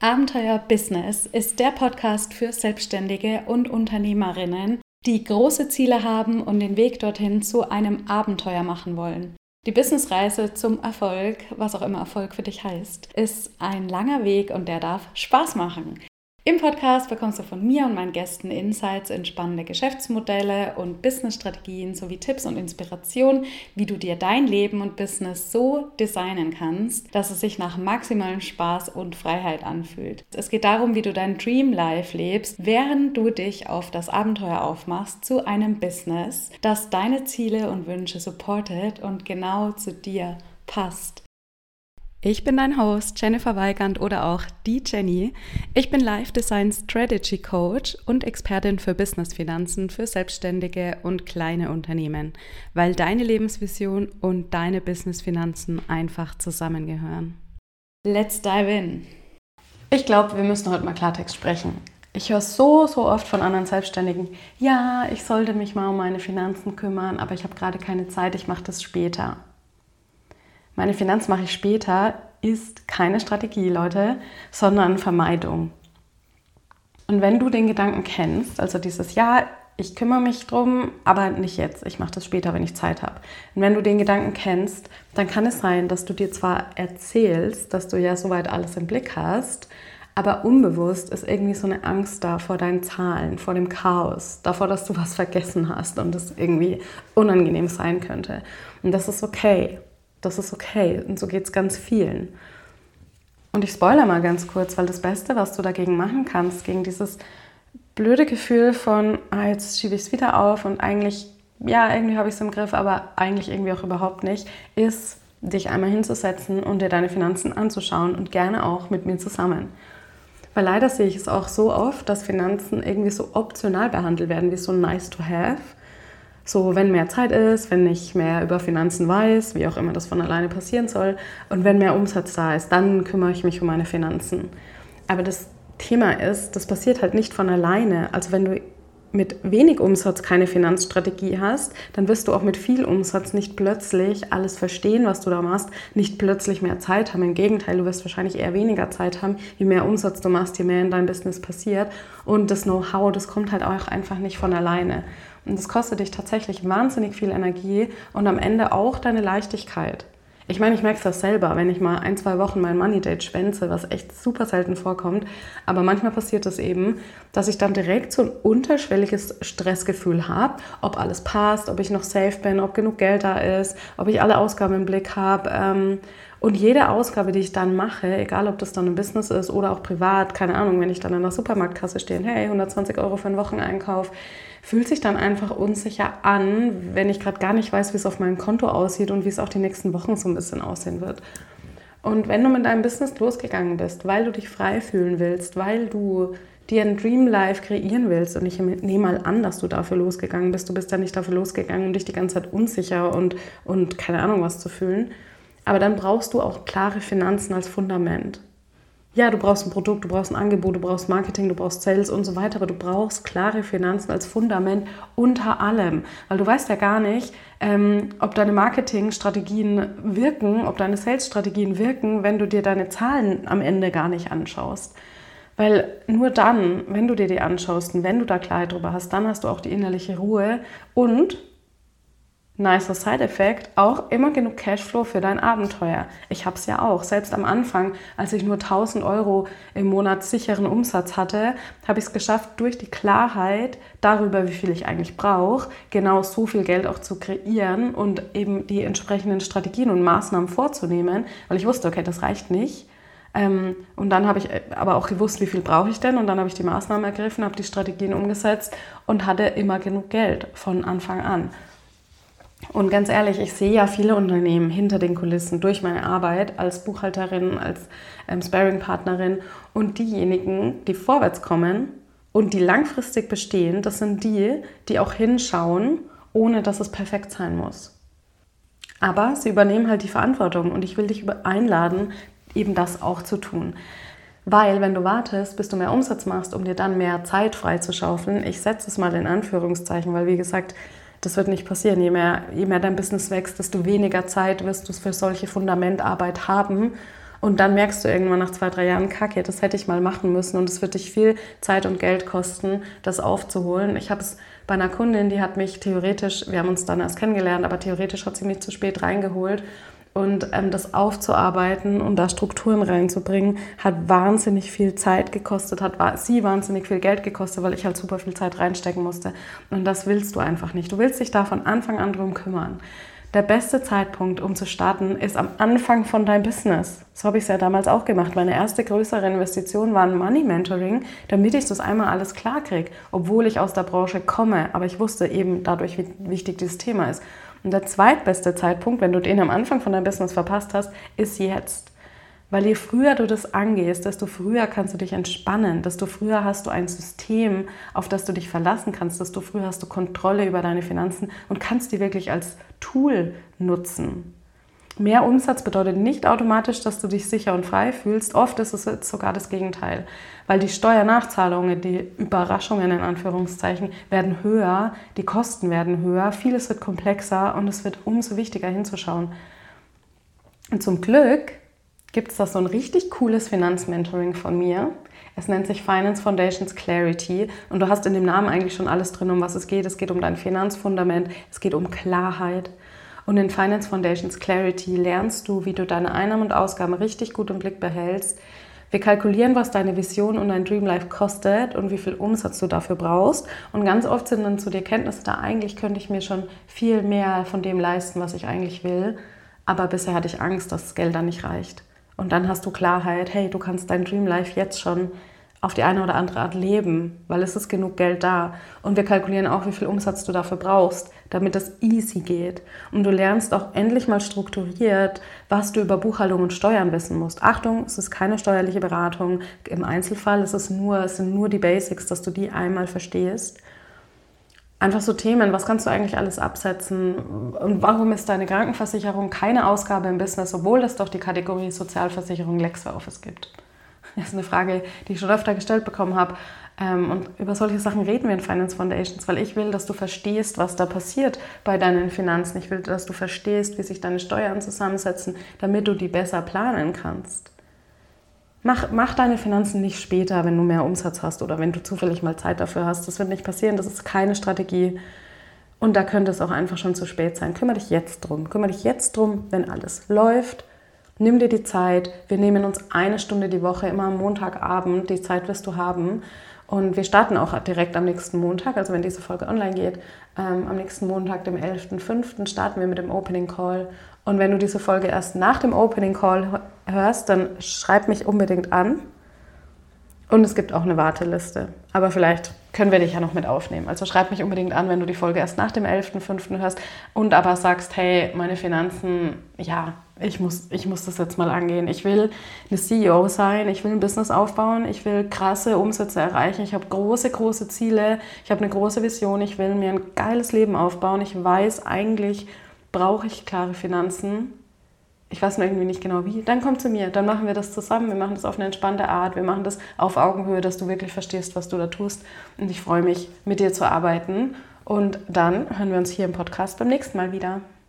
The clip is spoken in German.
Abenteuer Business ist der Podcast für Selbstständige und Unternehmerinnen, die große Ziele haben und den Weg dorthin zu einem Abenteuer machen wollen. Die Businessreise zum Erfolg, was auch immer Erfolg für dich heißt, ist ein langer Weg und der darf Spaß machen. Im Podcast bekommst du von mir und meinen Gästen Insights in spannende Geschäftsmodelle und Businessstrategien sowie Tipps und Inspiration, wie du dir dein Leben und Business so designen kannst, dass es sich nach maximalem Spaß und Freiheit anfühlt. Es geht darum, wie du dein Dream Life lebst, während du dich auf das Abenteuer aufmachst zu einem Business, das deine Ziele und Wünsche supportet und genau zu dir passt. Ich bin dein Host Jennifer Weigand oder auch die Jenny. Ich bin Life Design Strategy Coach und Expertin für Businessfinanzen für Selbstständige und kleine Unternehmen, weil deine Lebensvision und deine Businessfinanzen einfach zusammengehören. Let's dive in. Ich glaube, wir müssen heute mal Klartext sprechen. Ich höre so oft von anderen Selbstständigen, ja, ich sollte mich mal um meine Finanzen kümmern, aber ich habe gerade keine Zeit, ich mache das später. Meine Finanzen mache ich später, ist keine Strategie, Leute, sondern Vermeidung. Und wenn du den Gedanken kennst, also dieses Ja, ich kümmere mich drum, aber nicht jetzt, ich mache das später, wenn ich Zeit habe. Und wenn du den Gedanken kennst, dann kann es sein, dass du dir zwar erzählst, dass du ja soweit alles im Blick hast, aber unbewusst ist irgendwie so eine Angst da vor deinen Zahlen, vor dem Chaos, davor, dass du was vergessen hast und das irgendwie unangenehm sein könnte. Und das ist okay. Das ist okay und so geht es ganz vielen. Und ich spoilere mal ganz kurz, weil das Beste, was du dagegen machen kannst, gegen dieses blöde Gefühl von, jetzt schiebe ich es wieder auf und eigentlich, ja, irgendwie habe ich es im Griff, aber eigentlich irgendwie auch überhaupt nicht, ist, dich einmal hinzusetzen und dir deine Finanzen anzuschauen und gerne auch mit mir zusammen. Weil leider sehe ich es auch so oft, dass Finanzen irgendwie so optional behandelt werden, wie so nice to have. So, wenn mehr Zeit ist, wenn ich mehr über Finanzen weiß, wie auch immer das von alleine passieren soll, und wenn mehr Umsatz da ist, dann kümmere ich mich um meine Finanzen. Aber das Thema ist, das passiert halt nicht von alleine. Also wenn du mit wenig Umsatz keine Finanzstrategie hast, dann wirst du auch mit viel Umsatz nicht plötzlich alles verstehen, was du da machst, nicht plötzlich mehr Zeit haben. Im Gegenteil, du wirst wahrscheinlich eher weniger Zeit haben, je mehr Umsatz du machst, je mehr in deinem Business passiert. Und das Know-how, das kommt halt auch einfach nicht von alleine. Und das kostet dich tatsächlich wahnsinnig viel Energie und am Ende auch deine Leichtigkeit. Ich meine, ich merke es das selber, wenn ich mal 1-2 Wochen mein Money Date schwänze, was echt super selten vorkommt. Aber manchmal passiert es eben, dass ich dann direkt so ein unterschwelliges Stressgefühl habe, ob alles passt, ob ich noch safe bin, ob genug Geld da ist, ob ich alle Ausgaben im Blick habe. Und jede Ausgabe, die ich dann mache, egal ob das dann ein Business ist oder auch privat, keine Ahnung, wenn ich dann an der Supermarktkasse stehe, hey, 120 € für einen Wocheneinkauf, fühlt sich dann einfach unsicher an, wenn ich gerade gar nicht weiß, wie es auf meinem Konto aussieht und wie es auch die nächsten Wochen so ein bisschen aussehen wird. Und wenn du mit deinem Business losgegangen bist, weil du dich frei fühlen willst, weil du dir ein Dream Life kreieren willst, und ich nehme mal an, dass du dafür losgegangen bist, du bist ja nicht dafür losgegangen, um dich die ganze Zeit unsicher und keine Ahnung was zu fühlen, aber dann brauchst du auch klare Finanzen als Fundament. Ja, du brauchst ein Produkt, du brauchst ein Angebot, du brauchst Marketing, du brauchst Sales und so weiter, aber du brauchst klare Finanzen als Fundament unter allem, weil du weißt ja gar nicht, ob deine Marketingstrategien wirken, ob deine Sales-Strategien wirken, wenn du dir deine Zahlen am Ende gar nicht anschaust. Weil nur dann, wenn du dir die anschaust und wenn du da Klarheit drüber hast, dann hast du auch die innerliche Ruhe und nicer Side-Effekt, auch immer genug Cashflow für dein Abenteuer. Ich habe es ja auch. Selbst am Anfang, als ich nur 1.000 € im Monat sicheren Umsatz hatte, habe ich es geschafft, durch die Klarheit darüber, wie viel ich eigentlich brauche, genau so viel Geld auch zu kreieren und eben die entsprechenden Strategien und Maßnahmen vorzunehmen, weil ich wusste, okay, das reicht nicht. Und dann habe ich aber auch gewusst, wie viel brauche ich denn, und dann habe ich die Maßnahmen ergriffen, habe die Strategien umgesetzt und hatte immer genug Geld von Anfang an. Und ganz ehrlich, ich sehe ja viele Unternehmen hinter den Kulissen durch meine Arbeit als Buchhalterin, als Sparring-Partnerin, und diejenigen, die vorwärts kommen und die langfristig bestehen, das sind die, die auch hinschauen, ohne dass es perfekt sein muss. Aber sie übernehmen halt die Verantwortung und ich will dich einladen, eben das auch zu tun. Weil wenn du wartest, bis du mehr Umsatz machst, um dir dann mehr Zeit freizuschaufeln, ich setze es mal in Anführungszeichen, weil wie gesagt, das wird nicht passieren. Je mehr dein Business wächst, desto weniger Zeit wirst du für solche Fundamentarbeit haben. Und dann merkst du irgendwann nach 2-3 Jahren, Kacke, das hätte ich mal machen müssen und es wird dich viel Zeit und Geld kosten, das aufzuholen. Ich habe es bei einer Kundin, die hat mich theoretisch, wir haben uns dann erst kennengelernt, aber theoretisch hat sie mich zu spät reingeholt. Und das aufzuarbeiten und da Strukturen reinzubringen, hat wahnsinnig viel Zeit gekostet, hat sie wahnsinnig viel Geld gekostet, weil ich halt super viel Zeit reinstecken musste. Und das willst du einfach nicht. Du willst dich da von Anfang an drum kümmern. Der beste Zeitpunkt, um zu starten, ist am Anfang von deinem Business. So habe ich es ja damals auch gemacht. Meine erste größere Investition war ein Money Mentoring, damit ich das einmal alles klar kriege, obwohl ich aus der Branche komme. Aber ich wusste eben dadurch, wie wichtig dieses Thema ist. Und der zweitbeste Zeitpunkt, wenn du den am Anfang von deinem Business verpasst hast, ist jetzt. Weil je früher du das angehst, desto früher kannst du dich entspannen, desto früher hast du ein System, auf das du dich verlassen kannst, desto früher hast du Kontrolle über deine Finanzen und kannst die wirklich als Tool nutzen. Mehr Umsatz bedeutet nicht automatisch, dass du dich sicher und frei fühlst. Oft ist es sogar das Gegenteil, weil die Steuernachzahlungen, die Überraschungen in Anführungszeichen, werden höher, die Kosten werden höher, vieles wird komplexer und es wird umso wichtiger hinzuschauen. Und zum Glück gibt es da so ein richtig cooles Finanzmentoring von mir. Es nennt sich Finance Foundations Clarity und du hast in dem Namen eigentlich schon alles drin, um was es geht. Es geht um dein Finanzfundament, es geht um Klarheit. Und in Finance Foundations Clarity lernst du, wie du deine Einnahmen und Ausgaben richtig gut im Blick behältst. Wir kalkulieren, was deine Vision und dein Dream Life kostet und wie viel Umsatz du dafür brauchst. Und ganz oft sind dann so die Erkenntnisse da, eigentlich könnte ich mir schon viel mehr von dem leisten, was ich eigentlich will. Aber bisher hatte ich Angst, dass das Geld dann nicht reicht. Und dann hast du Klarheit, hey, du kannst dein Dream Life jetzt schon auf die eine oder andere Art leben, weil es ist genug Geld da. Und wir kalkulieren auch, wie viel Umsatz du dafür brauchst, damit es easy geht. Und du lernst auch endlich mal strukturiert, was du über Buchhaltung und Steuern wissen musst. Achtung, es ist keine steuerliche Beratung. Im Einzelfall es sind nur die Basics, dass du die einmal verstehst. Einfach so Themen, was kannst du eigentlich alles absetzen und warum ist deine Krankenversicherung keine Ausgabe im Business, obwohl es doch die Kategorie Sozialversicherung LexOffice gibt? Das ist eine Frage, die ich schon öfter gestellt bekommen habe. Und über solche Sachen reden wir in Finance Foundations, weil ich will, dass du verstehst, was da passiert bei deinen Finanzen. Ich will, dass du verstehst, wie sich deine Steuern zusammensetzen, damit du die besser planen kannst. Mach deine Finanzen nicht später, wenn du mehr Umsatz hast oder wenn du zufällig mal Zeit dafür hast. Das wird nicht passieren, das ist keine Strategie. Und da könnte es auch einfach schon zu spät sein. Kümmere dich jetzt drum. Kümmere dich jetzt drum, wenn alles läuft. Nimm dir die Zeit. Wir nehmen uns 1 Stunde die Woche, immer am Montagabend. Die Zeit wirst du haben. Und wir starten auch direkt am nächsten Montag, also wenn diese Folge online geht, am nächsten Montag, dem 11.05. starten wir mit dem Opening Call. Und wenn du diese Folge erst nach dem Opening Call hörst, dann schreib mich unbedingt an. Und es gibt auch eine Warteliste. Aber vielleicht können wir dich ja noch mit aufnehmen. Also schreib mich unbedingt an, wenn du die Folge erst nach dem 11.05. hörst und aber sagst, hey, meine Finanzen, ja, ich muss das jetzt mal angehen. Ich will eine CEO sein, ich will ein Business aufbauen, ich will krasse Umsätze erreichen, ich habe große Ziele, ich habe eine große Vision, ich will mir ein geiles Leben aufbauen. Ich weiß, eigentlich brauche ich klare Finanzen. Ich weiß nur irgendwie nicht genau wie. Dann komm zu mir, dann machen wir das zusammen. Wir machen das auf eine entspannte Art. Wir machen das auf Augenhöhe, dass du wirklich verstehst, was du da tust. Und ich freue mich, mit dir zu arbeiten. Und dann hören wir uns hier im Podcast beim nächsten Mal wieder.